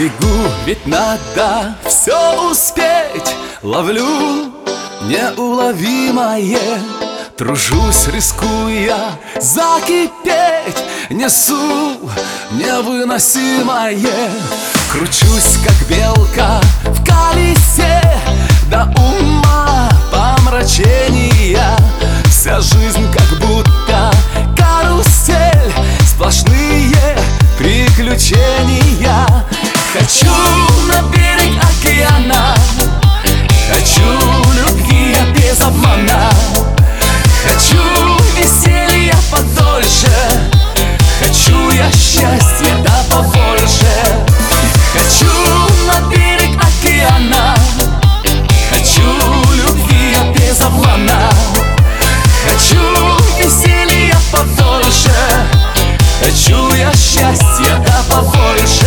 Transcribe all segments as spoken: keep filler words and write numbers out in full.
Бегу, ведь надо все успеть. Ловлю неуловимое, тружусь, рискуя закипеть. Несу невыносимое, кручусь, как белка в колесе, до ума помрачения. Вся жизнь как будто карусель, сплошные приключения. Хочу на берег океана, хочу любви без обмана, хочу веселья подольше, хочу я счастья да побольше. Хочу на берег океана, хочу любви без обмана, хочу веселья подольше, хочу я счастья да побольше.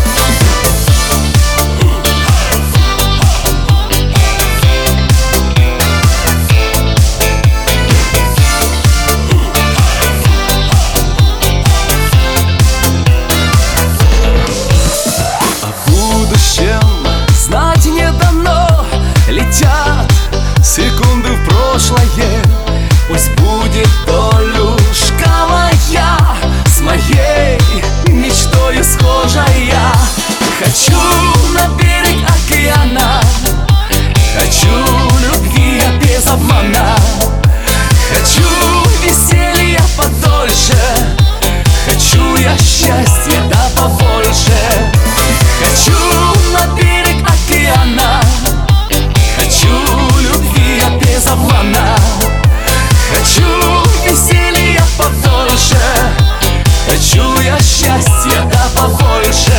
Знать не дано, летят секунды в прошлое. Пусть будет долюшка моя, с моей мечтой схожая. Хочу на берег океана, хочу любви без обмана, хочу веселья подольше, хочу я счастья да побольше. Хочу на берег океана, хочу любви без обмана, хочу веселья подольше, хочу я счастья да побольше.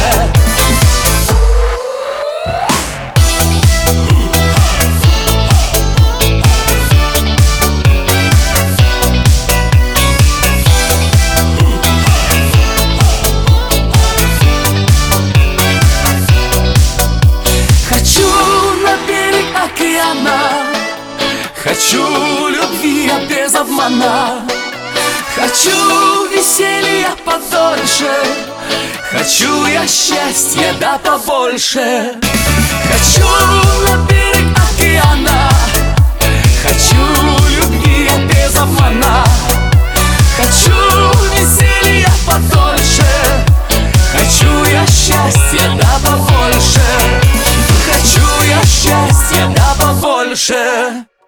Хочу любви без обмана, хочу веселья подольше, хочу я счастья да побольше. Хочу на берег океана, хочу любви без обмана, хочу веселья подольше, хочу я счастья да побольше, хочу я счастья да побольше.